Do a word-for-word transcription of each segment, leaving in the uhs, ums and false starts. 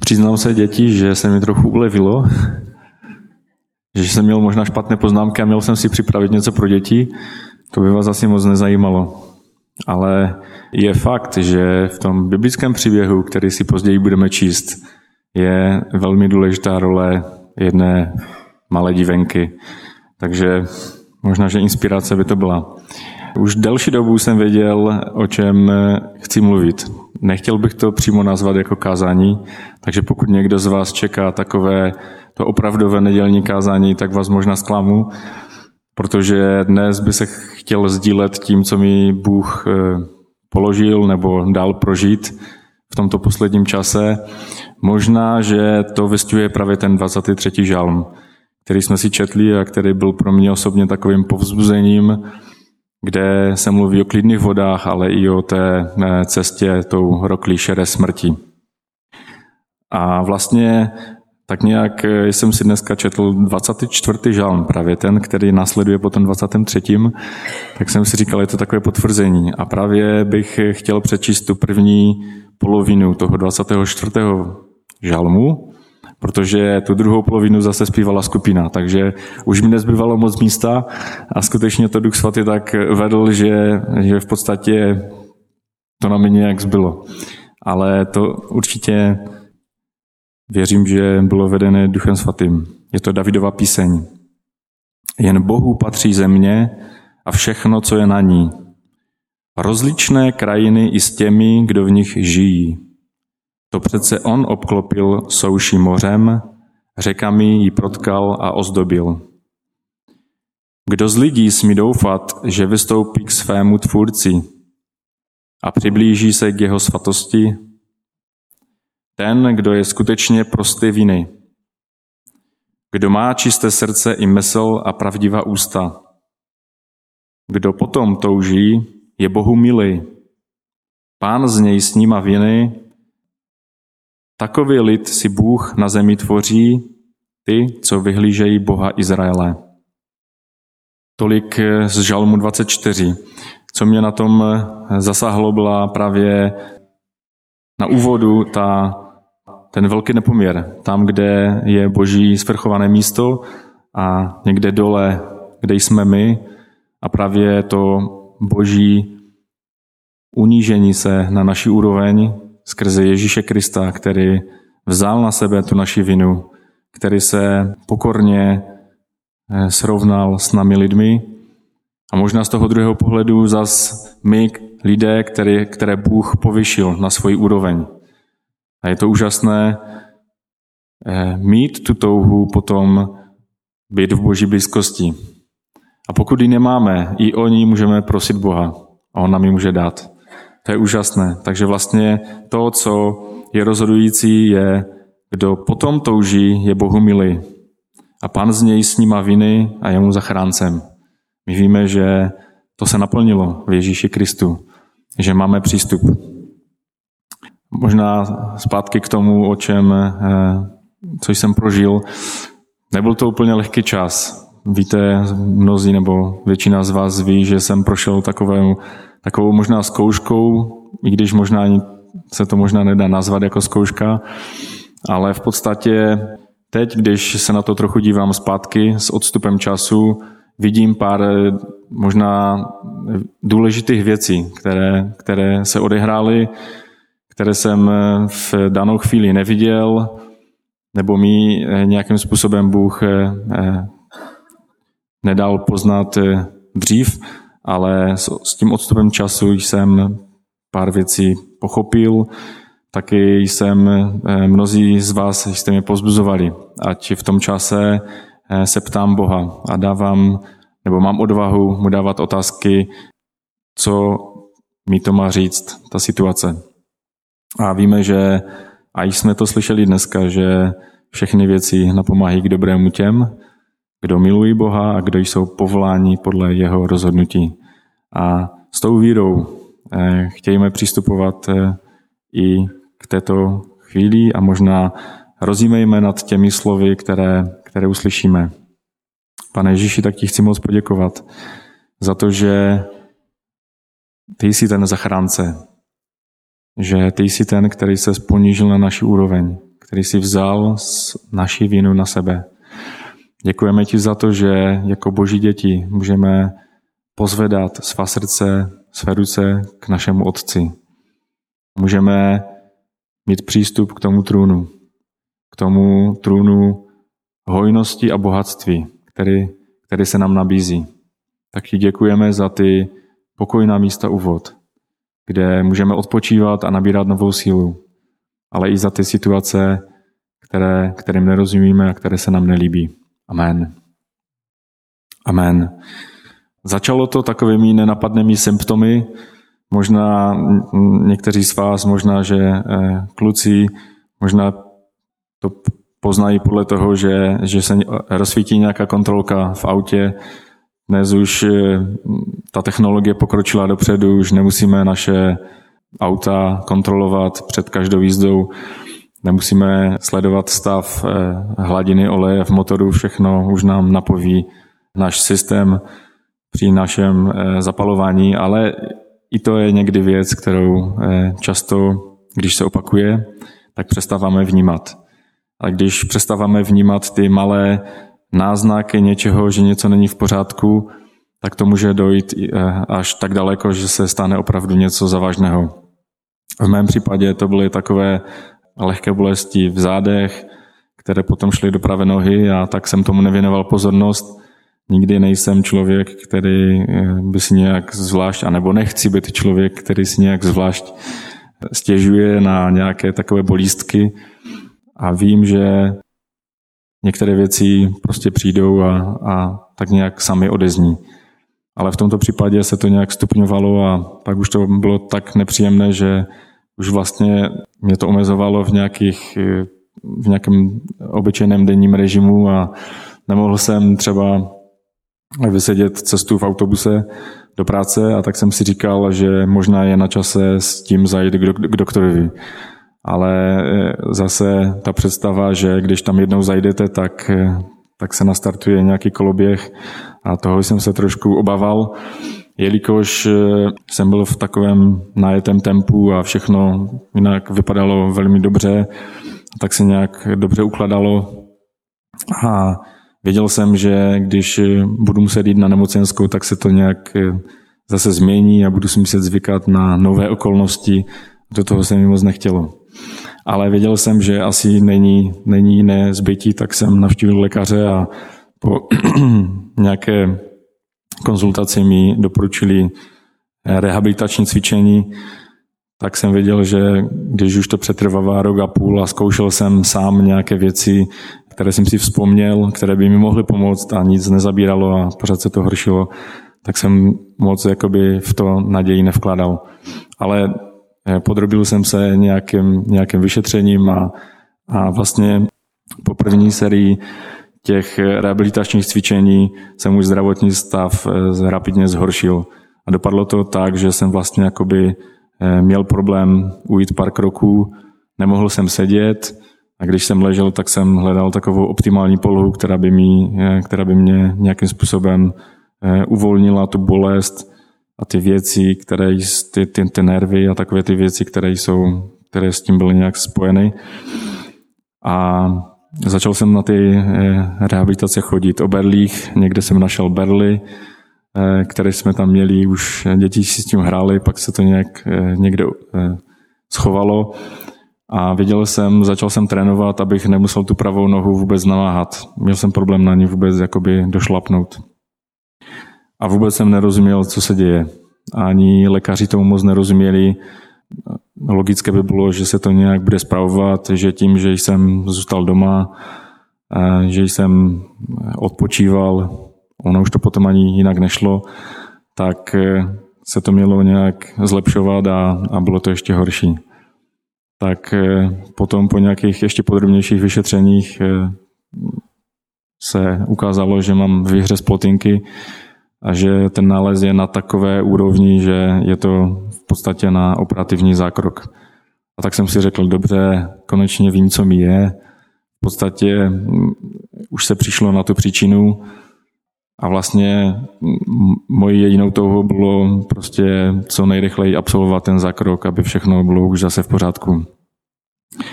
Přiznám se, děti, že se mi trochu ulevilo, že jsem měl možná špatné poznámky a měl jsem si připravit něco pro děti. To by vás asi moc nezajímalo. Ale je fakt, že v tom biblickém příběhu, který si později budeme číst, je velmi důležitá role jedné malé divenky. Takže možná, že inspirace by to byla. Už delší dobu jsem věděl, o čem chci mluvit. Nechtěl bych to přímo nazvat jako kázání, takže pokud někdo z vás čeká takové to opravdové nedělní kázání, tak vás možná zklamu, protože dnes by se chtěl sdílet tím, co mi Bůh položil nebo dal prožít v tomto posledním čase. Možná, že to vystihuje právě ten dvacátý třetí žalm, který jsme si četli a který byl pro mě osobně takovým povzbuzením, kde se mluví o klidných vodách, ale i o té cestě tou roklí šedé smrti. A vlastně tak nějak jsem si dneska četl dvacátý čtvrtý žalm, právě ten, který následuje po tom dvacátém třetím Tak jsem si říkal, je to takové potvrzení. A právě bych chtěl přečíst tu první polovinu toho dvacátého čtvrtého žalmu, protože tu druhou polovinu zase zpívala skupina, takže už mi nezbývalo moc místa a skutečně to Duch Svatý tak vedl, že, že v podstatě to na mě nějak zbylo. Ale to určitě věřím, že bylo vedené Duchem Svatým. Je to Davidova píseň. Jen Bohu patří země a všechno, co je na ní. Rozličné krajiny i s těmi, kdo v nich žijí. To přece on obklopil souši mořem, řekami ji protkal a ozdobil. Kdo z lidí smí doufat, že vystoupí k svému tvůrci a přiblíží se k jeho svatosti? Ten, kdo je skutečně prostý viny. Kdo má čisté srdce i mysl a pravdivá ústa. Kdo potom touží, je Bohu milý. Pán z něj snímá viny. Takový lid si Bůh na zemi tvoří, ty, co vyhlížejí Boha Izraele. Tolik z žalmu dvacet čtyři. Co mě na tom zasáhlo, byla právě na úvodu ta, ten velký nepoměr. Tam, kde je Boží svrchované místo a někde dole, kde jsme my, a právě to Boží unížení se na naši úroveň skrze Ježíše Krista, který vzal na sebe tu naši vinu, který se pokorně srovnal s námi lidmi. A možná z toho druhého pohledu zas my, lidé, které, které Bůh povyšil na svoji úroveň. A je to úžasné mít tu touhu potom být v Boží blízkosti. A pokud ji nemáme, i o ní můžeme prosit Boha a on nám ji může dát. To je úžasné. Takže vlastně to, co je rozhodující, je, kdo potom touží, je Bohu milý. A Pán z něj snímá viny a je mu zachráncem. My víme, že to se naplnilo v Ježíši Kristu, že máme přístup. Možná zpátky k tomu, o čem, co jsem prožil. Nebyl to úplně lehký čas. Víte, mnozí nebo většina z vás ví, že jsem prošel takovou, takovou možná zkouškou, i když možná se to možná nedá nazvat jako zkouška, ale v podstatě teď, když se na to trochu dívám zpátky s odstupem času, vidím pár možná důležitých věcí, které, které se odehrály, které jsem v danou chvíli neviděl, nebo mi nějakým způsobem Bůh nedal poznat dřív, ale s tím odstupem času jsem pár věcí pochopil. Taky jsem, mnozí z vás jste mě povzbuzovali, ať v tom čase se ptám Boha a dávám, nebo mám odvahu mu dávat otázky, co mi to má říct, ta situace. A víme, že, a jsme to slyšeli dneska, že všechny věci napomáhají k dobrému těm, kdo milují Boha a kdo jsou povoláni podle jeho rozhodnutí. A s tou vírou chtějme přistupovat i k této chvíli a možná rozjímejme nad těmi slovy, které, které uslyšíme. Pane Ježíši, tak ti chci moc poděkovat za to, že ty jsi ten zachránce, že ty jsi ten, který se ponížil na naši úroveň, který jsi vzal naši vinu na sebe. Děkujeme ti za to, že jako boží děti můžeme pozvedat svá srdce, své ruce k našemu Otci. Můžeme mít přístup k tomu trůnu, k tomu trůnu hojnosti a bohatství, který, který se nám nabízí. Tak ti děkujeme za ty pokojná místa u vod, kde můžeme odpočívat a nabírat novou sílu, ale i za ty situace, které, kterým nerozumíme a které se nám nelíbí. Amen. Amen. Začalo to takovými nenapadnými symptomy. Možná někteří z vás, možná, že kluci, možná to poznají podle toho, že, že se rozsvítí nějaká kontrolka v autě. Dnes už ta technologie pokročila dopředu, už nemusíme naše auta kontrolovat před každou jízdou. Nemusíme sledovat stav hladiny oleje v motoru, všechno už nám napoví náš systém při našem zapalování, ale i to je někdy věc, kterou často, když se opakuje, tak přestáváme vnímat. A když přestáváme vnímat ty malé náznaky něčeho, že něco není v pořádku, tak to může dojít až tak daleko, že se stane opravdu něco závažného. V mém případě to byly takové lehké bolesti v zádech, které potom šly do pravé nohy a tak jsem tomu nevěnoval pozornost. Nikdy nejsem člověk, který by si nějak zvlášť, anebo nechci být člověk, který si nějak zvlášť stěžuje na nějaké takové bolístky a vím, že některé věci prostě přijdou a, a tak nějak sami odezní. Ale v tomto případě se to nějak stupňovalo a pak už to bylo tak nepříjemné, že už vlastně mě to omezovalo v, nějakých, v nějakém obyčejném denním režimu a nemohl jsem třeba vysedět cestu v autobuse do práce a tak jsem si říkal, že možná je na čase s tím zajít k doktorovi. Ale zase ta představa, že když tam jednou zajdete, tak, tak se nastartuje nějaký koloběh a toho jsem se trošku obával, jelikož jsem byl v takovém najetém tempu a všechno jinak vypadalo velmi dobře, tak se nějak dobře ukladalo a věděl jsem, že když budu muset jít na nemocenskou, tak se to nějak zase změní a budu si muset zvykat na nové okolnosti. Do toho se mi moc nechtělo. Ale věděl jsem, že asi není, není jiné zbytí, tak jsem navštívil lékaře a po nějaké konzultaci mi doporučili rehabilitační cvičení, tak jsem věděl, že když už to přetrvává rok a půl a zkoušel jsem sám nějaké věci, které jsem si vzpomněl, které by mi mohly pomoct a nic nezabíralo a pořád se to horšilo, tak jsem moc jakoby v to naději nevkládal. Ale podrobil jsem se nějakým, nějakým vyšetřením a, a vlastně po první sérii těch rehabilitačních cvičení se můj zdravotní stav rapidně zhoršil. A dopadlo to tak, že jsem vlastně jakoby měl problém ujít pár kroků, nemohl jsem sedět a když jsem ležel, tak jsem hledal takovou optimální polohu, která by, mi, která by mě nějakým způsobem uvolnila tu bolest a ty věci, které ty, ty, ty nervy a takové ty věci, které jsou, které s tím byly nějak spojeny. A začal jsem na ty rehabilitace chodit o berlích, někde jsem našel berly, které jsme tam měli, už děti si s tím hrály, pak se to nějak někde schovalo a viděl jsem, začal jsem trénovat, abych nemusel tu pravou nohu vůbec namáhat. Měl jsem problém na ní vůbec jakoby došlapnout. A vůbec jsem nerozuměl, co se děje. Ani lékaři tomu moc nerozuměli. Logické by bylo, že se to nějak bude spravovat, že tím, že jsem zůstal doma, že jsem odpočíval, ono už to potom ani jinak nešlo, tak se to mělo nějak zlepšovat a, a bylo to ještě horší. Tak potom po nějakých ještě podrobnějších vyšetřeních se ukázalo, že mám výhřez plotínky a že ten nález je na takové úrovni, že je to v podstatě na operativní zákrok. A tak jsem si řekl, dobře, konečně vím, co mi je. V podstatě už se přišlo na tu příčinu a vlastně mojí jedinou touhou bylo prostě co nejrychleji absolvovat ten zákrok, aby všechno bylo už zase v pořádku.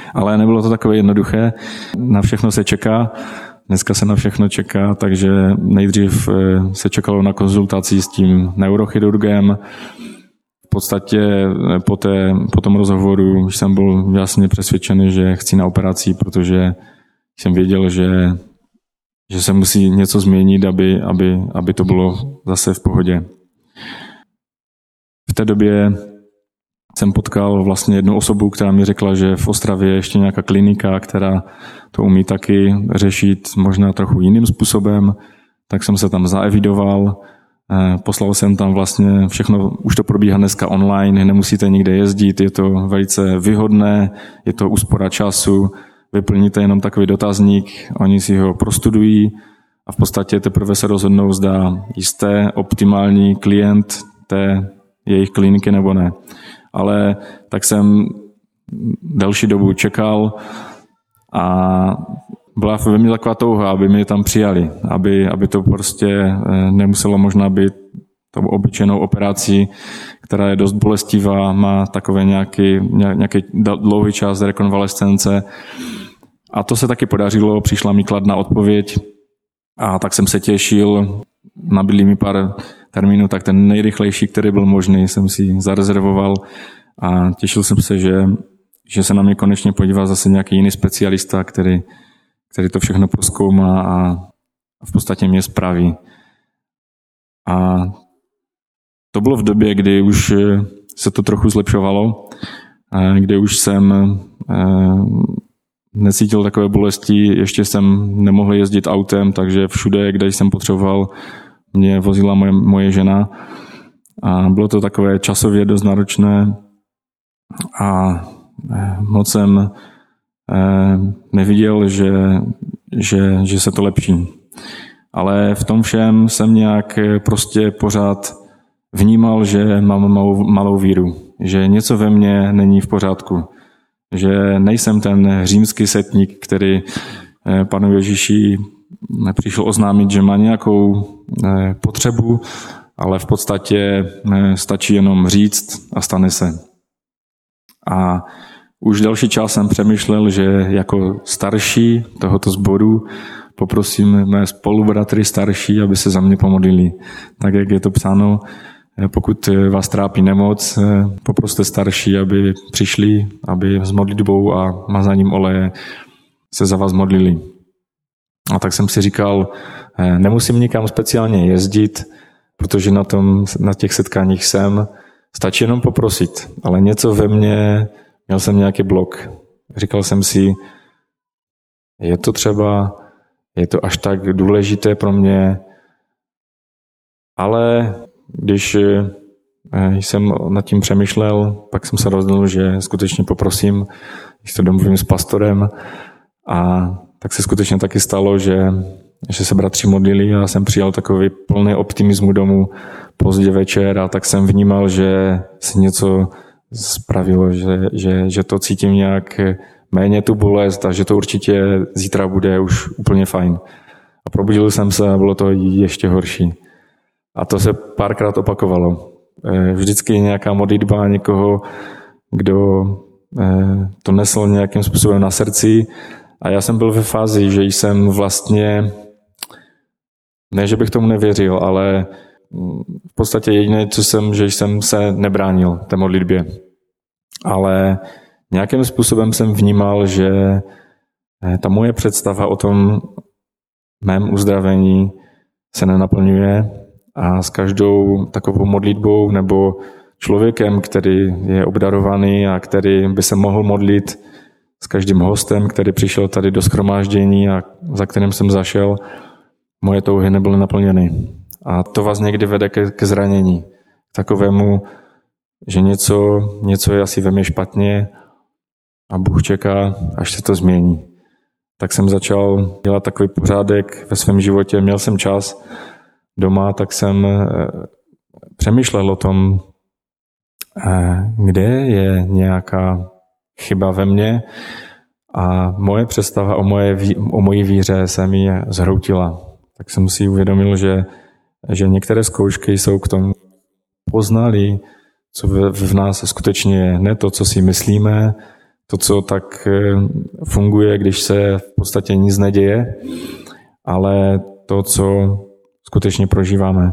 Ale nebylo to takové jednoduché. Na všechno se čeká. Dneska se na všechno čeká, takže nejdřív se čekalo na konzultaci s tím neurochirurgem. V podstatě po, té, po tom rozhovoru jsem byl jasně přesvědčený, že chci na operaci, protože jsem věděl, že, že se musí něco změnit, aby, aby, aby to bylo zase v pohodě. V té době jsem potkal vlastně jednu osobu, která mi řekla, že v Ostravě je ještě nějaká klinika, která to umí taky řešit možná trochu jiným způsobem, tak jsem se tam zaevidoval, poslal jsem tam vlastně všechno, už to probíhá dneska online, nemusíte nikde jezdit, je to velice výhodné, je to úspora času, vyplníte jenom takový dotazník, oni si ho prostudují a v podstatě teprve se rozhodnou, zda jste optimální klient té jejich kliniky nebo ne. Ale tak jsem delší dobu čekal a byla ve mně taková touha, aby mě tam přijali, aby, aby to prostě nemuselo možná být tou obyčejnou operací, která je dost bolestivá, má takové nějaký, nějaký dlouhý čas rekonvalescence. A to se taky podařilo, přišla mi kladná odpověď a tak jsem se těšil, nabídli mi pár termínů, tak ten nejrychlejší, který byl možný, jsem si zarezervoval a těšil jsem se, že, že se na mě konečně podívá zase nějaký jiný specialista, který, který to všechno prozkoumá a v podstatě mě spraví. A to bylo v době, kdy už se to trochu zlepšovalo, kdy už jsem necítil takové bolesti, ještě jsem nemohl jezdit autem, takže všude, kde jsem potřeboval, mě vozila moje, moje žena a bylo to takové časově dost náročné a moc jsem neviděl, že, že, že se to lepší. Ale v tom všem jsem nějak prostě pořád vnímal, že mám malou, malou víru, že něco ve mně není v pořádku, že nejsem ten římský setník, který panu Ježíši přišel oznámit, že má nějakou potřebu, ale v podstatě stačí jenom říct a stane se. A už další čas jsem přemýšlel, že jako starší tohoto sboru poprosím mé spolubratry starší, aby se za mě pomodlili. Tak, jak je to psáno, pokud vás trápí nemoc, poproste starší, aby přišli, aby s modlitbou a mazáním oleje se za vás modlili. A tak jsem si říkal, nemusím nikam speciálně jezdit, protože na, tom, na těch setkáních jsem, stačí jenom poprosit. Ale něco ve mně, měl jsem nějaký blok. Říkal jsem si, je to třeba, je to až tak důležité pro mě, ale když jsem nad tím přemýšlel, pak jsem se rozhodl, že skutečně poprosím, když to domluvím s pastorem a tak se skutečně taky stalo, že, že se bratři modlili a jsem přijal takový plný optimismu domů pozdě večer a tak jsem vnímal, že se něco spravilo, že, že, že to cítím nějak méně tu bolest a že to určitě zítra bude už úplně fajn. A probudil jsem se a bylo to ještě horší. A to se párkrát opakovalo. Vždycky nějaká modlitba někoho, kdo to nesl nějakým způsobem na srdci. A já jsem byl ve fázi, že jsem vlastně, ne, že bych tomu nevěřil, ale v podstatě jediné, co jsem, že jsem se nebránil té modlitbě. Ale nějakým způsobem jsem vnímal, že ta moje představa o tom mém uzdravení se nenaplňuje a s každou takovou modlitbou nebo člověkem, který je obdarovaný a který by se mohl modlit s každým hostem, který přišel tady do shromáždění a za kterým jsem zašel, moje touhy nebyly naplněny. A to vás někdy vede ke, ke zranění. K takovému, že něco, něco je asi ve mně špatně a Bůh čeká, až se to změní. Tak jsem začal dělat takový pořádek ve svém životě. Měl jsem čas doma, tak jsem přemýšlel o tom, kde je nějaká chyba ve mně a moje představa o, moje, o mojí víře se mi zhroutila. Tak jsem si uvědomil, že, že některé zkoušky jsou k tomu, poznali, co v, v nás skutečně je. Ne to, co si myslíme, to, co tak funguje, když se v podstatě nic neděje, ale to, co skutečně prožíváme.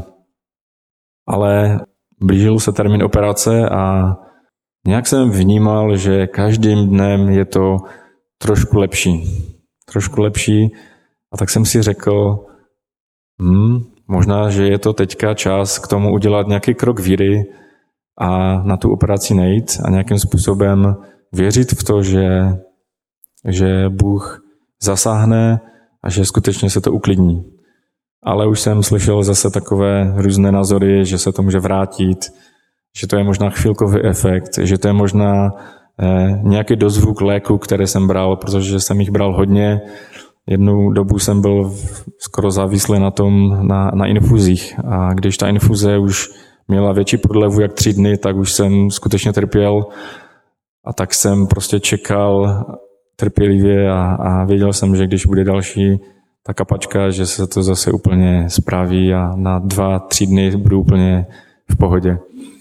Ale blížil se termín operace a nějak jsem vnímal, že každým dnem je to trošku lepší. Trošku lepší. A tak jsem si řekl, hm, možná, že je to teďka čas k tomu udělat nějaký krok víry a na tu operaci nejít a nějakým způsobem věřit v to, že, že Bůh zasáhne a že skutečně se to uklidní. Ale už jsem slyšel zase takové různé názory, že se to může vrátit, že to je možná chvilkový efekt, že to je možná eh, nějaký dozvuk léku, které jsem bral, protože jsem jich bral hodně. Jednu dobu jsem byl skoro závislý na tom, na, na infuzích. A když ta infuze už měla větší prodlevu jak tři dny, tak už jsem skutečně trpěl. A tak jsem prostě čekal trpělivě a, a věděl jsem, že když bude další ta kapačka, že se to zase úplně spraví a na dva, tři dny budu úplně v pohodě.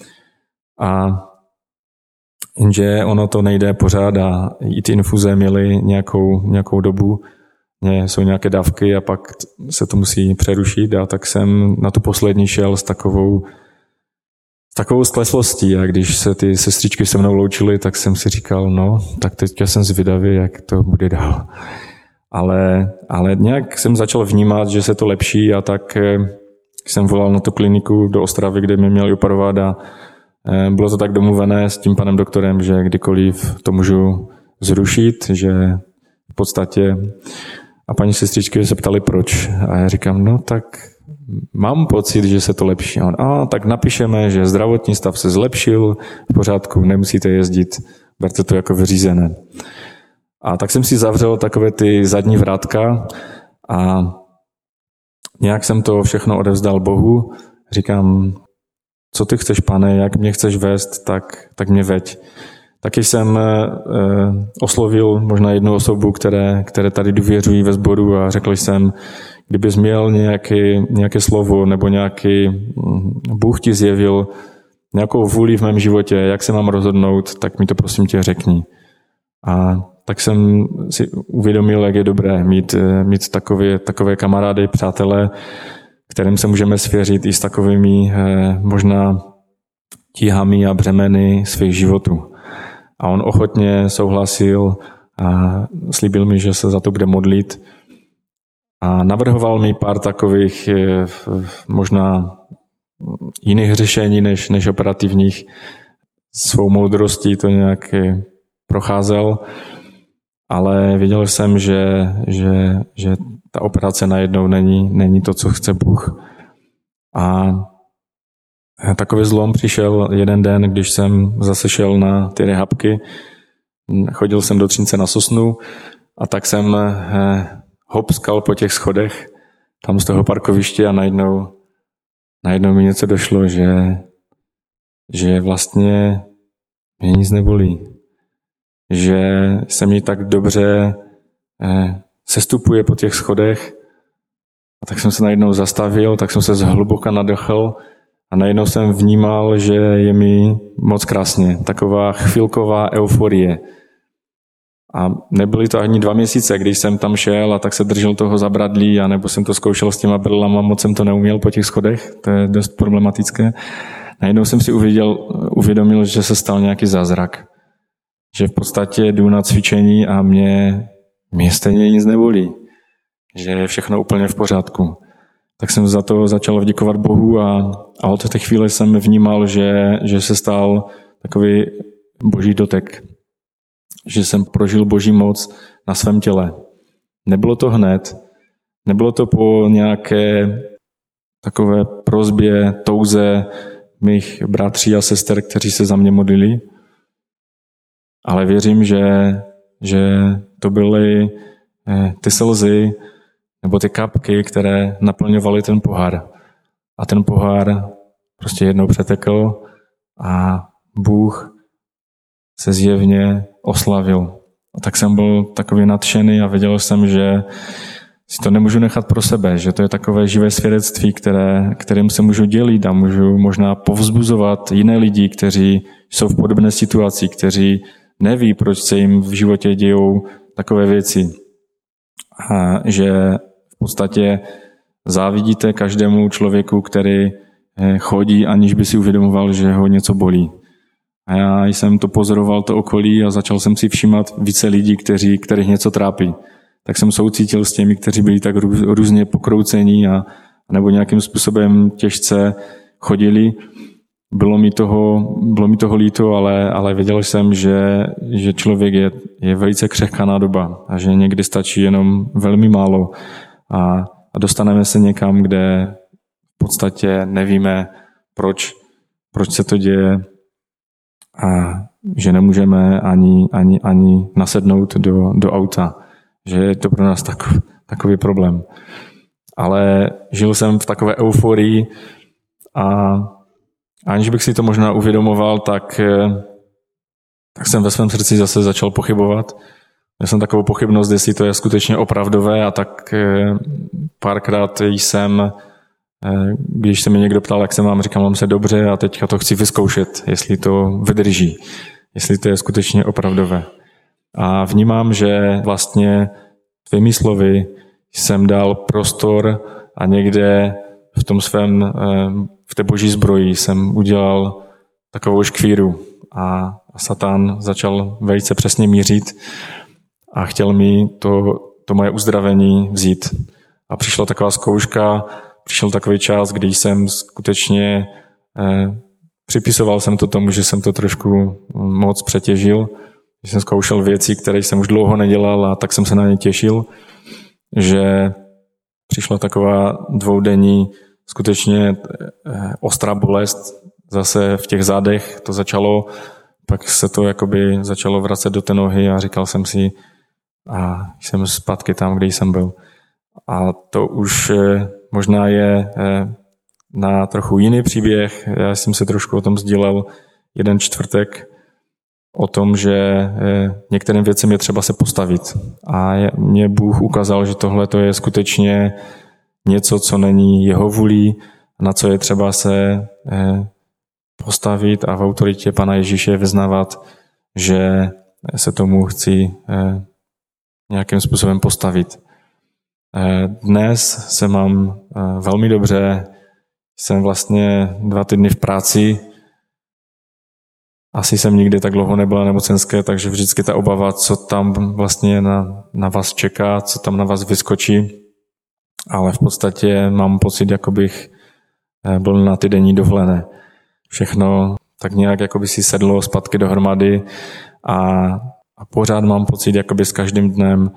A jenže ono to nejde pořád a i ty infuze měly nějakou, nějakou dobu, jsou nějaké dávky a pak se to musí přerušit a tak jsem na tu poslední šel s takovou, s takovou skleslostí a když se ty sestřičky se mnou loučily, tak jsem si říkal, no, tak teďka jsem zvědavý, jak to bude dál. Ale, ale nějak jsem začal vnímat, že se to lepší a tak jsem volal na tu kliniku do Ostravy, kde mě měli operovat a bylo to tak domluvené s tím panem doktorem, že kdykoliv to můžu zrušit, že v podstatě a paní sestřičky se ptali proč. A já říkám, no tak mám pocit, že se to lepší. A on, a tak napíšeme, že zdravotní stav se zlepšil, v pořádku, nemusíte jezdit, berte to jako vyřízené. A tak jsem si zavřel takové ty zadní vrátka a nějak jsem to všechno odevzdal Bohu. Říkám, co ty chceš, pane, jak mě chceš vést, tak, tak mě veď. Taky jsem eh, oslovil možná jednu osobu, které, které tady důvěřují ve sboru a řekl jsem, kdybys měl nějaký, nějaké slovo nebo nějaký Bůh ti zjevil nějakou vůli v mém životě, jak se mám rozhodnout, tak mi to prosím tě řekni. A tak jsem si uvědomil, jak je dobré mít, mít takové, takové kamarády, přátelé, kterým se můžeme svěřit i s takovými eh, možná tíhami a břemeny svých životů. A on ochotně souhlasil a slíbil mi, že se za to bude modlit. A navrhoval mi pár takových eh, možná jiných řešení než, než operativních. Svou moudrostí to nějak procházel, ale věděl jsem, že, že, že ta operace najednou není, není to, co chce Bůh. A takový zlom přišel jeden den, když jsem zase šel na ty rehabky. Chodil jsem do Třince na Sosnu a tak jsem hopskal po těch schodech tam z toho parkoviště a najednou, najednou mi něco došlo, že, že vlastně mě nic nebolí. Že se mi tak dobře sestupuje po těch schodech. A tak jsem se najednou zastavil, tak jsem se zhluboka nadechl a najednou jsem vnímal, že je mi moc krásně. Taková chvilková euforie. A nebyly to ani dva měsíce, když jsem tam šel a tak se držel toho zabradlí, a nebo jsem to zkoušel s těma brlama, moc jsem to neuměl po těch schodech, to je dost problematické. Najednou jsem si uvěděl, uvědomil, že se stal nějaký zázrak. Že v podstatě jdu na cvičení a mě, mě stejně nic nebolí. Že je všechno úplně v pořádku. Tak jsem za to začal vděkovat Bohu a, a od té chvíle jsem vnímal, že, že se stal takový boží dotek. Že jsem prožil boží moc na svém těle. Nebylo to hned, nebylo to po nějaké takové prosbě, touze mých bratří a sester, kteří se za mě modlili, ale věřím, že, že to byly ty slzy nebo ty kapky, které naplňovaly ten pohár. A ten pohár prostě jednou přetekl a Bůh se zjevně oslavil. A tak jsem byl takový nadšený a věděl jsem, že si to nemůžu nechat pro sebe, že to je takové živé svědectví, které, kterým se můžu dělit a můžu možná povzbuzovat jiné lidi, kteří jsou v podobné situaci, kteří neví, proč se jim v životě dějou takové věci. A že v podstatě závidíte každému člověku, který chodí, aniž by si uvědomoval, že ho něco bolí. A já jsem to pozoroval, to okolí, a začal jsem si všímat více lidí, kteří, kterých něco trápí. Tak jsem soucítil s těmi, kteří byli tak různě pokroucení a nebo nějakým způsobem těžce chodili. Bylo mi toho, bylo mi toho líto, ale, ale věděl jsem, že, že člověk je, je velice křehká nádoba a že někdy stačí jenom velmi málo a, a dostaneme se někam, kde v podstatě nevíme, proč, proč se to děje a že nemůžeme ani, ani, ani nasednout do, do auta. Že je to pro nás takový, takový problém. Ale žil jsem v takové euforii a aniž bych si to možná uvědomoval, tak, tak jsem ve svém srdci zase začal pochybovat. Měl jsem takovou pochybnost, jestli to je skutečně opravdové, a tak párkrát jsem, když se mě někdo ptal, jak se mám, říkal, mám se dobře a teďka to chci vyzkoušet, jestli to vydrží, jestli to je skutečně opravdové. A vnímám, že vlastně tvými slovy jsem dal prostor a někde v tom svém, v té boží zbroji jsem udělal takovou škvíru a Satan začal velice přesně mířit a chtěl mi to, to moje uzdravení vzít. A přišla taková zkouška, přišel takový čas, kdy jsem skutečně eh, připisoval jsem to tomu, že jsem to trošku moc přetěžil, že jsem zkoušel věci, které jsem už dlouho nedělal, a tak jsem se na ně těšil, že přišla taková dvoudenní skutečně ostrá bolest zase v těch zádech. To začalo, pak se to jakoby začalo vracet do té nohy a říkal jsem si, a jsem zpátky tam, kde jsem byl. A to už možná je na trochu jiný příběh. Já jsem se trošku o tom sdílel jeden čtvrtek, o tom, že některým věcem je třeba se postavit. A mě Bůh ukázal, že tohle to je skutečně něco, co není jeho vůlí, na co je třeba se postavit a v autoritě Pana Ježíše vyznávat, že se tomu chci nějakým způsobem postavit. Dnes se mám velmi dobře, jsem vlastně dva týdny v práci, asi jsem nikdy tak dlouho nebyla nemocenské, takže vždycky ta obava, co tam vlastně na, na vás čeká, co tam na vás vyskočí, ale v podstatě mám pocit, jako bych byl na týdenní dovolené. Všechno tak nějak jako by si sedlo zpátky dohromady a, a pořád mám pocit, jako by s každým dnem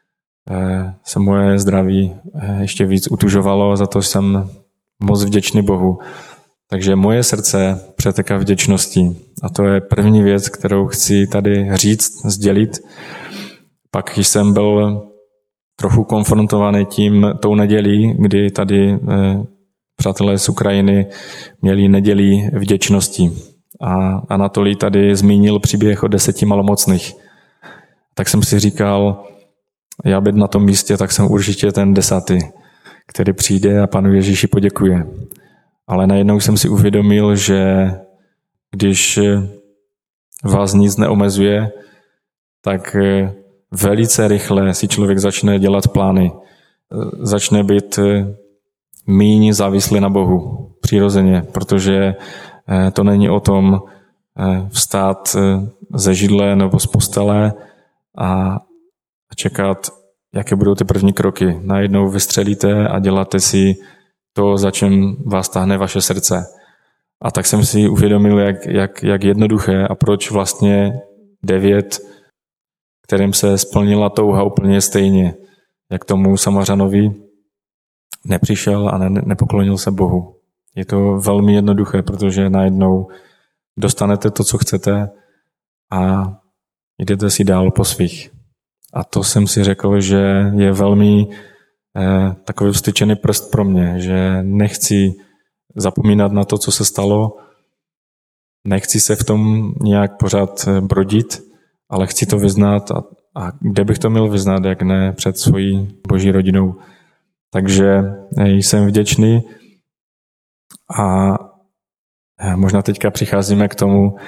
se moje zdraví ještě víc utužovalo, za to jsem moc vděčný Bohu. Takže moje srdce přetéká vděčností. A to je první věc, kterou chci tady říct, sdělit. Pak jsem byl trochu konfrontovaný tím tou nedělí, kdy tady eh, přátelé z Ukrajiny měli nedělí vděčnosti. A Anatolij tady zmínil příběh o deseti malomocných. Tak jsem si říkal, já být na tom místě, tak jsem určitě ten desátý, který přijde a Panu Ježíši poděkuje. Ale najednou jsem si uvědomil, že když vás nic neomezuje, tak velice rychle si člověk začne dělat plány. Začne být míň závislý na Bohu, přirozeně, protože to není o tom vstát ze židle nebo z postele a čekat, jaké budou ty první kroky. Najednou vystřelíte a děláte si to, za čem vás táhne vaše srdce. A tak jsem si uvědomil, jak, jak, jak jednoduché a proč vlastně devět, kterým se splnila touha úplně stejně, jak tomu Samařanovi, nepřišel a ne, nepoklonil se Bohu. Je to velmi jednoduché, protože najednou dostanete to, co chcete a jdete si dál po svých. A to jsem si řekl, že je velmi eh, takový vstyčený prst pro mě, že nechci zapomínat na to, co se stalo, nechci se v tom nějak pořád brodit, ale chci to vyznat a, a kde bych to měl vyznat, jak ne před svojí boží rodinou. Takže jsem vděčný a možná teďka přicházíme k tomu,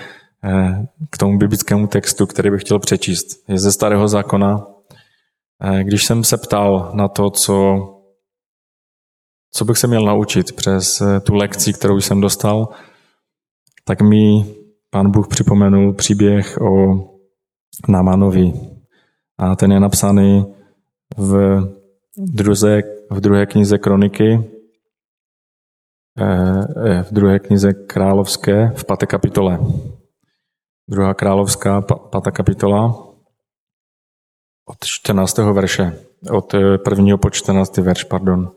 k tomu biblickému textu, který bych chtěl přečíst. Je ze Starého zákona. Když jsem se ptal na to, co, co bych se měl naučit přes tu lekci, kterou jsem dostal, tak mi Pán Bůh připomenul příběh o Námanovi. A ten je napsaný v druhé, v druhé knize Kroniky, v druhé knize Královské, v páté kapitole. Druhá královská, pátá kapitola, od čtrnáctého verše, od prvního po čtrnáctý verš, pardon.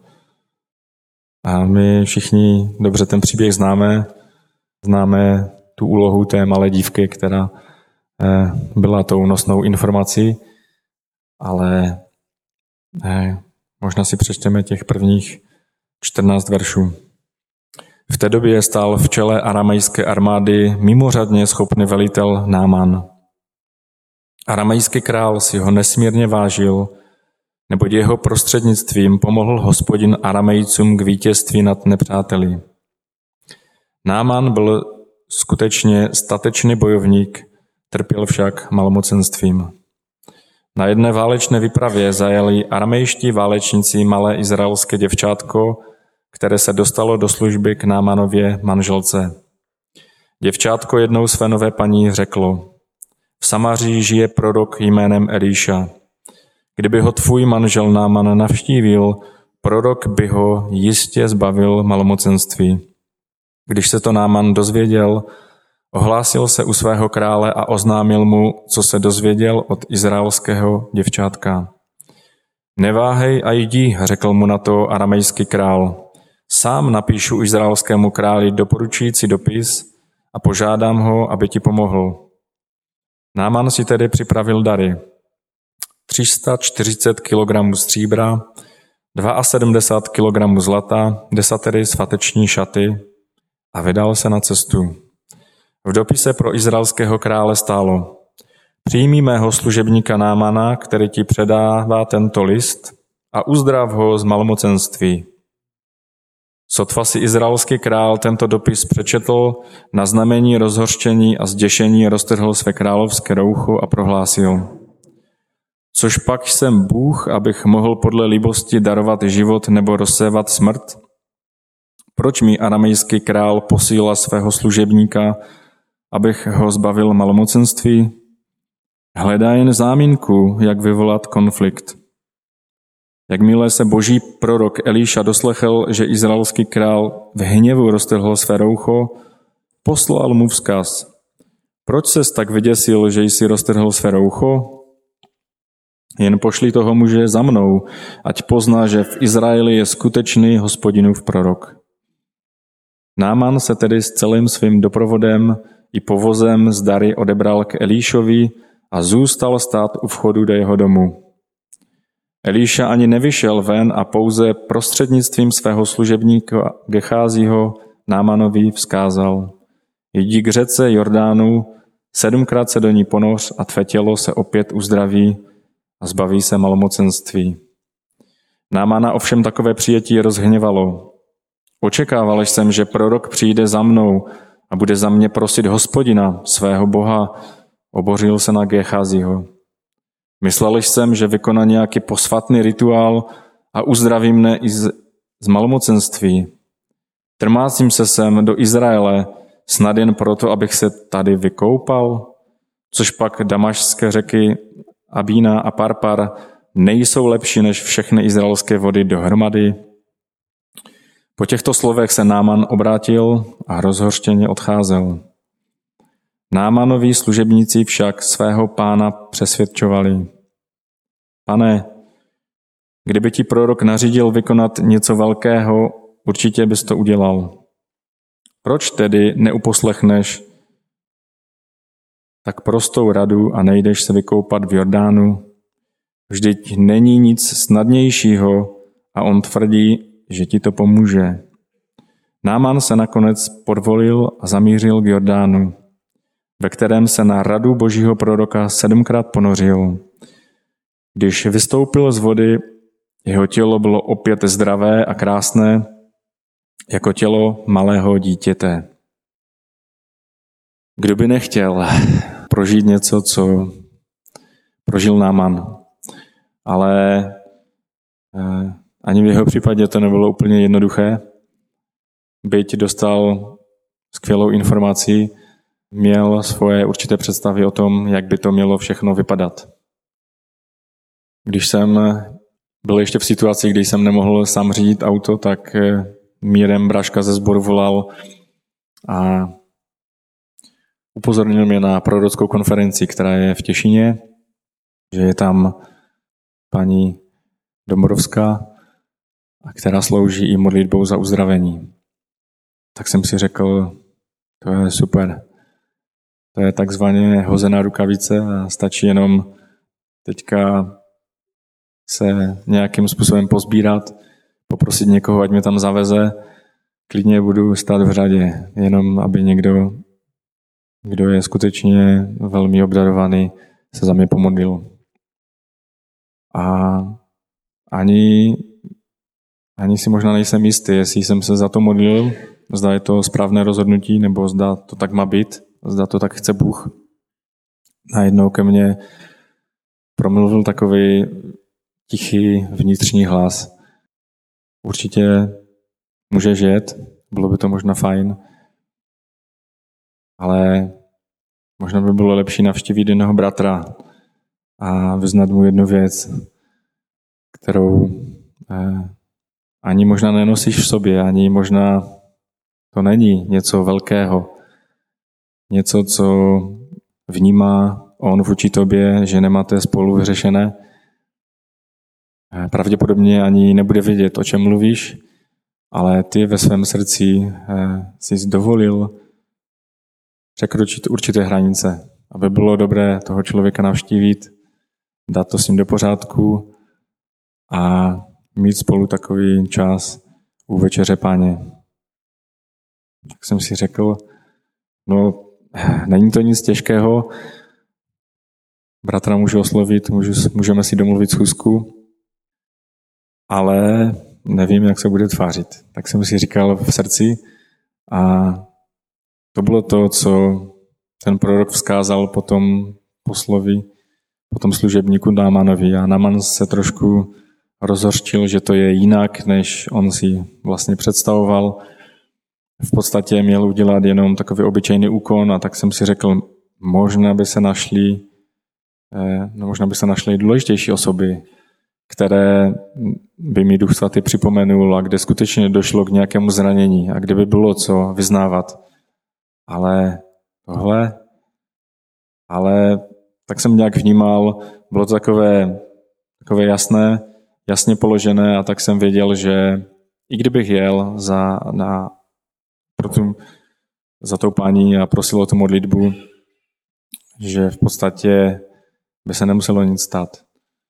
A my všichni dobře ten příběh známe, známe tu úlohu té malé dívky, která byla tou nosnou informací, ale možná si přečteme těch prvních čtrnáct veršů. V té době stál v čele aramejské armády mimořádně schopný velitel Náman. Aramejský král si ho nesmírně vážil, neboť jeho prostřednictvím pomohl Hospodin Aramejcům k vítězství nad nepřáteli. Náman byl skutečně statečný bojovník, trpěl však malomocenstvím. Na jedné válečné výpravě zajali aramejští válečníci malé izraelské děvčátko, které se dostalo do služby k Námanově manželce. Děvčátko jednou své nové paní řeklo: v Samaří žije prorok jménem Elíša. Kdyby ho tvůj manžel Náman navštívil, prorok by ho jistě zbavil malomocenství. Když se to Náman dozvěděl, ohlásil se u svého krále a oznámil mu, co se dozvěděl od izraelského děvčátka. Neváhej a jdi, řekl mu na to aramejský král. Sám napíšu izraelskému králi doporučující dopis a požádám ho, aby ti pomohl. Náman si tedy připravil dary. tři sta čtyřicet kilogramů stříbra, sedmdesát dva kilogramů zlata, desatery svateční šaty a vydal se na cestu. V dopise pro izraelského krále stálo: přijmi mého služebníka Námana, který ti předává tento list, a uzdrav ho z malomocenství. Sotva si izraelský král tento dopis přečetl, na znamení rozhořčení a zděšení roztrhl své královské roucho a prohlásil: což pak jsem Bůh, abych mohl podle líbosti darovat život nebo rozsévat smrt? Proč mi aramejský král posílá svého služebníka, abych ho zbavil malomocenství? Hledá jen záminku, jak vyvolat konflikt. Jakmile se boží prorok Elíša doslechl, že izraelský král v hněvu roztrhl své roucho, poslal mu vzkaz: proč ses tak vyděsil, že jsi roztrhl své roucho? Jen pošli toho muže za mnou, ať pozná, že v Izraeli je skutečný Hospodinův prorok. Náman se tedy s celým svým doprovodem i povozem z dary odebral k Elíšovi a zůstal stát u vchodu do jeho domu. Elíša ani nevyšel ven a pouze prostřednictvím svého služebníka Gecházího Námanovi vzkázal: jdi k řece Jordánu, sedmkrát se do ní ponoř a tvé tělo se opět uzdraví a zbaví se malomocenství. Námana ovšem takové přijetí rozhněvalo. Očekával jsem, že prorok přijde za mnou a bude za mě prosit Hospodina, svého Boha, obořil se na Gecházího. Myslel jsem, že vykoná nějaký posvatný rituál a uzdraví mne i z, z malomocenství. Trmácím se sem do Izraele, snad jen proto, abych se tady vykoupal, což pak damašské řeky Abína a Parpar nejsou lepší než všechny izraelské vody dohromady. Po těchto slovech se Náman obrátil a rozhořčeně odcházel. Námanoví služebníci však svého pána přesvědčovali: Pane, kdyby ti prorok nařídil vykonat něco velkého, určitě bys to udělal. Proč tedy neuposlechneš tak prostou radu a nejdeš se vykoupat v Jordánu? Vždyť není nic snadnějšího a on tvrdí, že ti to pomůže. Náman se nakonec podvolil a zamířil k Jordánu, ve kterém se na radu božího proroka sedmkrát ponořil. Když vystoupil z vody, jeho tělo bylo opět zdravé a krásné, jako tělo malého dítěte. Kdo by nechtěl prožít něco, co prožil Náman. Ale eh, ani v jeho případě to nebylo úplně jednoduché. Byť dostal skvělou informaci, měl svoje určité představy o tom, jak by to mělo všechno vypadat. Když jsem byl ještě v situaci, kdy jsem nemohl sám řídit auto, tak Mírem Braška ze sboru volal a upozornil mě na prorockou konferenci, která je v Těšíně, že je tam paní Domorovská, která slouží i modlitbou za uzdravení. Tak jsem si řekl, to je super. To je takzvaně hozená rukavice a stačí jenom teďka se nějakým způsobem pozbírat, poprosit někoho, ať mě tam zaveze. Klidně budu stát v řadě, jenom aby někdo, kdo je skutečně velmi obdarovaný, se za mě pomodlil. A ani, ani si možná nejsem jistý, jestli jsem se za to modlil, zda je to správné rozhodnutí, nebo zda to tak má být, zda to tak chce Bůh. Najednou ke mně promluvil takový tichý vnitřní hlas. Určitě můžeš jet, bylo by to možná fajn, ale možná by bylo lepší navštívit jednoho bratra a vyznat mu jednu věc, kterou eh, ani možná nenosíš v sobě, ani možná to není něco velkého. Něco, co vnímá on vůči tobě, že nemáte spolu vyřešené. Eh, pravděpodobně ani nebude vědět, o čem mluvíš, ale ty ve svém srdci eh, jsi dovolil překročit určité hranice, aby bylo dobré toho člověka navštívit, dát to s ním do pořádku a mít spolu takový čas u večeře Páně. Tak jsem si řekl, no není to nic těžkého, bratra můžu oslovit, můžu, můžeme si domluvit schůzku, ale nevím, jak se bude tvářit. Tak jsem si říkal v srdci a to bylo to, co ten prorok vzkázal potom poslovi, potom služebníku Námanovi. A Náman se trošku rozhořčil, že to je jinak, než on si vlastně představoval. V podstatě měl udělat jenom takový obyčejný úkon a tak jsem si řekl, možná by se našli, no možná by se našly důležitější osoby, které by mi Duch Svatý připomenul a kde skutečně došlo k nějakému zranění a kde by bylo co vyznávat. Ale tohle, ale tak jsem nějak vnímal, bylo to takové, takové jasné, jasně položené a tak jsem věděl, že i kdybych jel za, na, proto, za tou paní a prosil o tu modlitbu, že v podstatě by se nemuselo nic stát.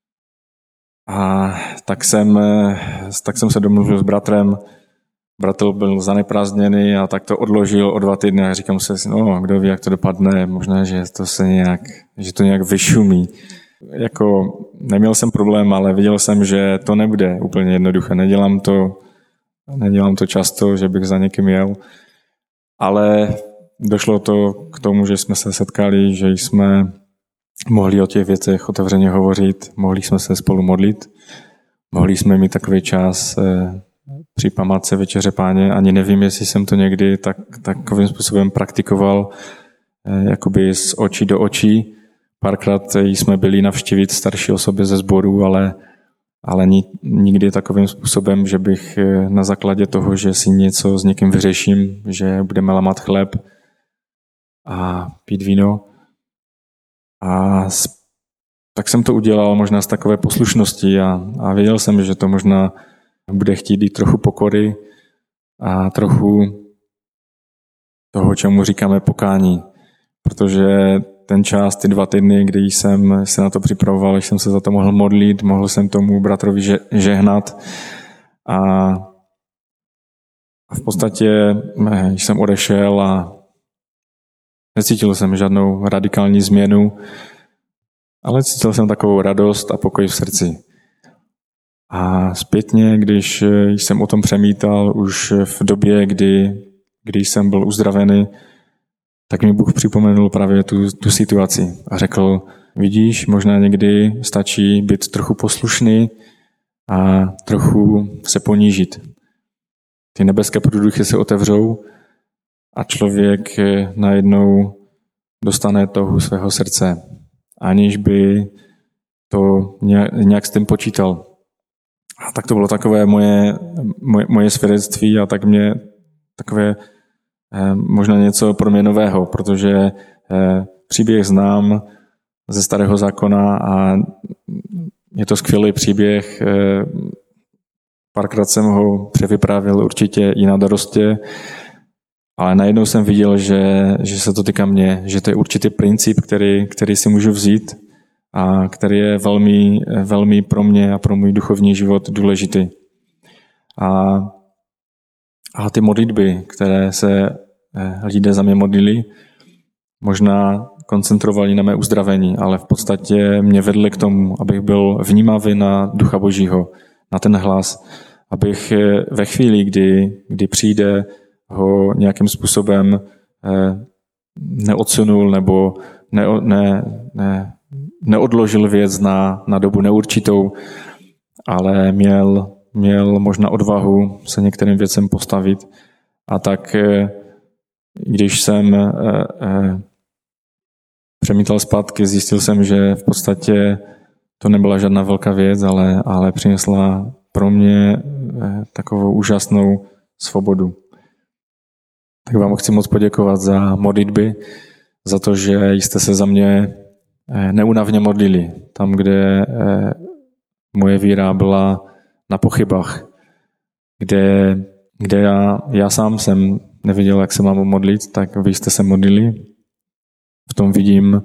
A tak jsem, tak jsem se domluvil s bratrem, bratr byl zaneprázdněný a tak to odložil o dva týdny a říkám si, no, kdo ví, jak to dopadne, možná, že to se nějak, že to nějak vyšumí. Jako, neměl jsem problém, ale viděl jsem, že to nebude úplně jednoduché. Nedělám to, nedělám to často, že bych za někým jel, ale došlo to k tomu, že jsme se setkali, že jsme mohli o těch věcech otevřeně hovořit, mohli jsme se spolu modlit, mohli jsme mít takový čas při památce Večeře Páně. Ani nevím, jestli jsem to někdy tak, takovým způsobem praktikoval, jakoby z očí do očí. Párkrát jsme byli navštívit starší osoby ze sboru, ale, ale nikdy takovým způsobem, že bych na základě toho, že si něco s někým vyřeším, že budeme lamat chléb a pít víno. A tak jsem to udělal možná z takové poslušnosti a, a věděl jsem, že to možná bude chtít i trochu pokory a trochu toho, čemu říkáme pokání. Protože ten čas, ty dva týdny, kdy jsem se na to připravoval, když jsem se za to mohl modlit, mohl jsem tomu bratrovi žehnat a, a v podstatě, když jsem odešel a necítil jsem žádnou radikální změnu, ale cítil jsem takovou radost a pokoj v srdci. A zpětně, když jsem o tom přemítal už v době, kdy, kdy jsem byl uzdravený, tak mi Bůh připomenul právě tu, tu situaci a řekl, vidíš, možná někdy stačí být trochu poslušný a trochu se ponížit. Ty nebeské průduchy se otevřou a člověk najednou dostane touhu svého srdce, aniž by to nějak s tím počítal. A tak to bylo takové moje, moje, moje svědectví a tak mě takové eh, možná něco pro mě nového, protože eh, příběh znám ze Starého zákona a je to skvělý příběh. Eh, párkrát jsem ho převyprávěl určitě i na dorostě, ale najednou jsem viděl, že, že se to týká mě, že to je určitý princip, který, který si můžu vzít a který je velmi, velmi pro mě a pro můj duchovní život důležitý. A, a ty modlitby, které se lidé za mě modlili, možná koncentrovali na mé uzdravení, ale v podstatě mě vedly k tomu, abych byl vnímavý na Ducha Božího, na ten hlas, abych ve chvíli, kdy, kdy přijde, ho nějakým způsobem neodsunul nebo ne, ne, ne, neodložil věc na, na dobu neurčitou, ale měl, měl možná odvahu se některým věcem postavit. A tak, když jsem eh, eh, přemítal zpátky, zjistil jsem, že v podstatě to nebyla žádná velká věc, ale, ale přinesla pro mě eh, takovou úžasnou svobodu. Tak vám chci moc poděkovat za modlitby, za to, že jste se za mě neúnavně modlili. Tam, kde moje víra byla na pochybách, kde, kde já, já sám jsem nevěděl, jak se mám modlit, tak vy jste se modlili. V tom vidím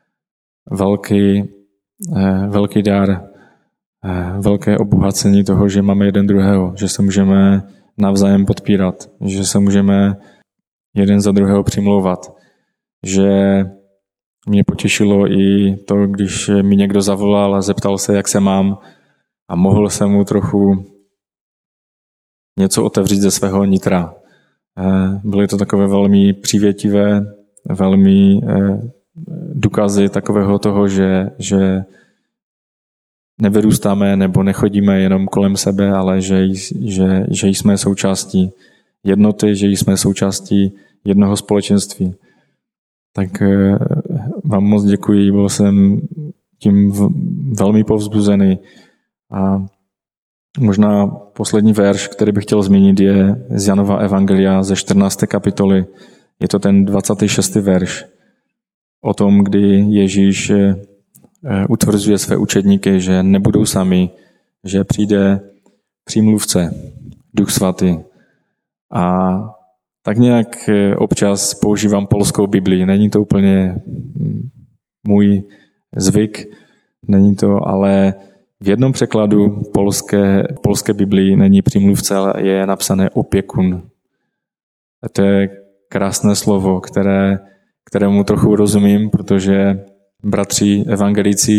velký, velký dar, velké obohacení toho, že máme jeden druhého, že se můžeme navzájem podpírat, že se můžeme jeden za druhého přimlouvat, že mě potěšilo i to, když mi někdo zavolal a zeptal se, jak se mám a mohl jsem mu trochu něco otevřít ze svého nitra. Byly to takové velmi přívětivé, velmi důkazy takového toho, že, že nevyrůstáme nebo nechodíme jenom kolem sebe, ale že, že, že jsme součástí jednoty, že jsme součástí jednoho společenství. Tak vám moc děkuji, byl jsem tím velmi povzbuzený. A možná poslední verš, který bych chtěl zmínit, je z Janova evangelia ze čtrnácté kapitoly. Je to ten dvacátý šestý verš o tom, kdy Ježíš utvrzuje své učedníky, že nebudou sami, že přijde přímluvce, Duch Svatý. A tak nějak občas používám polskou Biblii. Není to úplně můj zvyk, není to, ale v jednom překladu polské, polské Biblii není přímluvce, ale je napsané opěkun. A to je krásné slovo, které, kterému trochu rozumím, protože bratři evangelíci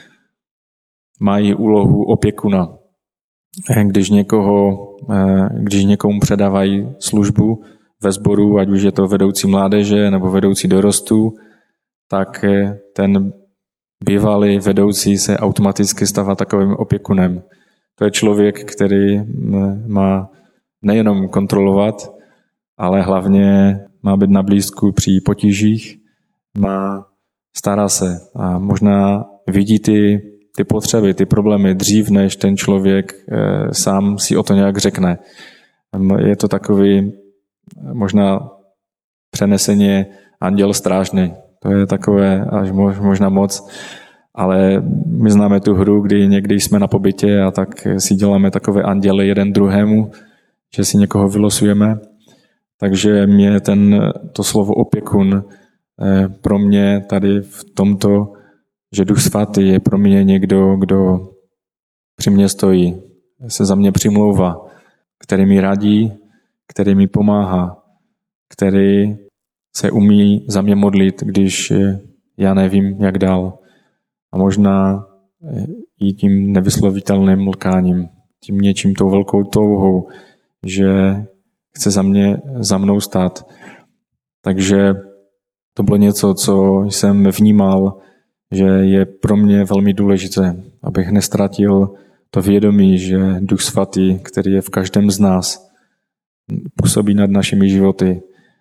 mají úlohu opěkuna. Když někoho, když někomu předávají službu ve sboru, ať už je to vedoucí mládeže nebo vedoucí dorostu, tak ten bývalý vedoucí se automaticky stává takovým opěkunem. To je člověk, který má nejenom kontrolovat, ale hlavně má být na blízku při potížích, má stará se a možná vidí ty, ty potřeby, ty problémy dřív, než ten člověk e, sám si o to nějak řekne. Je to takový možná přeneseně anděl strážný. To je takové až možná moc, ale my známe tu hru, kdy někdy jsme na pobytě a tak si děláme takové anděly jeden druhému, že si někoho vylosujeme. Takže mě ten, to slovo opěkun pro mě tady v tomto, že Duch Svatý je pro mě někdo, kdo při mě stojí, se za mě přimlouvá, který mi radí, který mi pomáhá, který se umí za mě modlit, když já nevím, jak dál. A možná i tím nevyslovitelným lkáním, tím něčím, tou velkou touhou, že chce za mě, za mnou stát. Takže to bylo něco, co jsem vnímal, že je pro mě velmi důležité, abych nestratil to vědomí, že Duch Svatý, který je v každém z nás, působí nad našimi životy.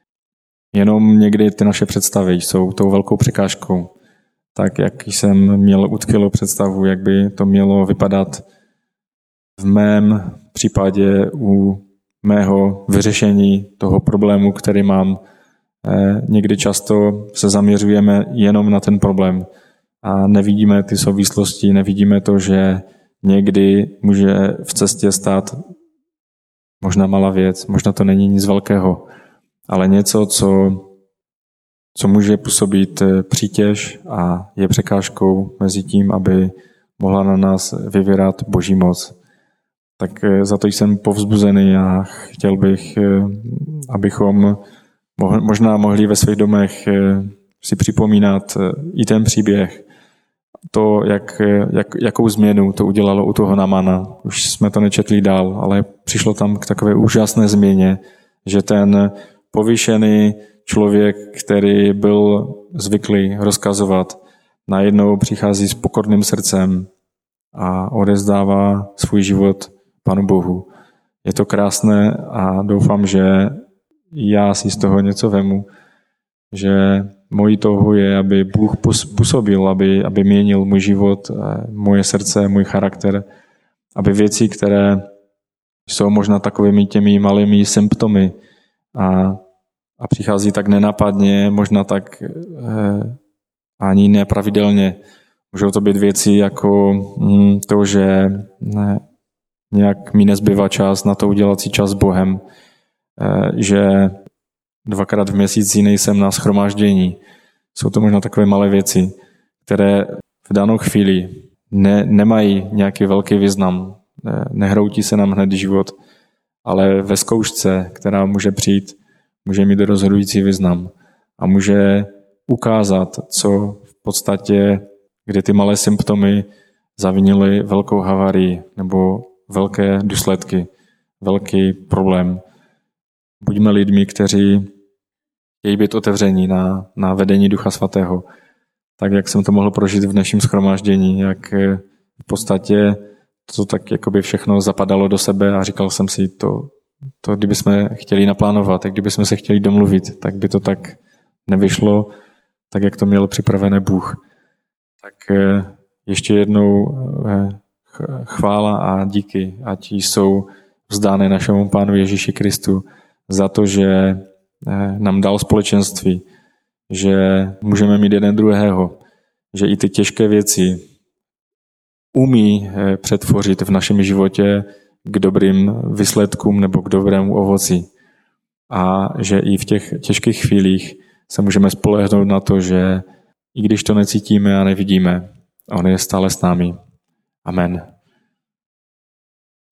Jenom někdy ty naše představy jsou tou velkou překážkou. Tak, jak jsem měl utkvělou představu, jak by to mělo vypadat v mém případě u mého vyřešení toho problému, který mám. Někdy často se zaměřujeme jenom na ten problém a nevidíme ty souvislosti, nevidíme to, že někdy může v cestě stát možná malá věc, možná to není nic velkého, ale něco, co, co může působit přítěž a je překážkou mezi tím, aby mohla na nás vyvírat Boží moc. Tak za to jsem povzbuzený a chtěl bych, abychom možná mohli ve svých domech si připomínat i ten příběh, to, jak, jak, jakou změnu to udělalo u toho Námana. Už jsme to nečetli dál, ale přišlo tam k takové úžasné změně, že ten povýšený člověk, který byl zvyklý rozkazovat, najednou přichází s pokorným srdcem a odezdává svůj život Panu Bohu. Je to krásné a doufám, že já si z toho něco vemu, že mojí touhou je, aby Bůh působil, aby, aby měnil můj život, moje srdce, můj charakter, aby věci, které jsou možná takovými těmi malými symptomy a, a přichází tak nenápadně, možná tak eh, ani nepravidelně. Můžou to být věci jako hm, to, že ne, nějak mi nezbývá čas na to udělat si čas s Bohem, eh, že dvakrát v měsíci nejsem na shromáždění. Jsou to možná takové malé věci, které v danou chvíli ne, nemají nějaký velký význam. Ne, nehroutí se nám hned život, ale ve zkoušce, která může přijít, může mít rozhodující význam a může ukázat, co v podstatě, kdy ty malé symptomy zavinily velkou havárii nebo velké důsledky, velký problém. Buďme lidmi, kteří chtějí být otevření na, na vedení Ducha Svatého. Tak, jak jsem to mohl prožít v dnešním shromáždění, jak v podstatě to tak jakoby všechno zapadalo do sebe a říkal jsem si, to, to kdybychom chtěli naplánovat, tak kdybychom se chtěli domluvit, tak by to tak nevyšlo, tak jak to měl připravené Bůh. Tak ještě jednou chvála a díky, ať jsou vzdány našemu Pánu Ježíši Kristu za to, že nám dal společenství, že můžeme mít jeden druhého, že i ty těžké věci umí přetvořit v našem životě k dobrým výsledkům nebo k dobrému ovoci. A že i v těch těžkých chvílích se můžeme spolehnout na to, že i když to necítíme a nevidíme, on je stále s námi. Amen.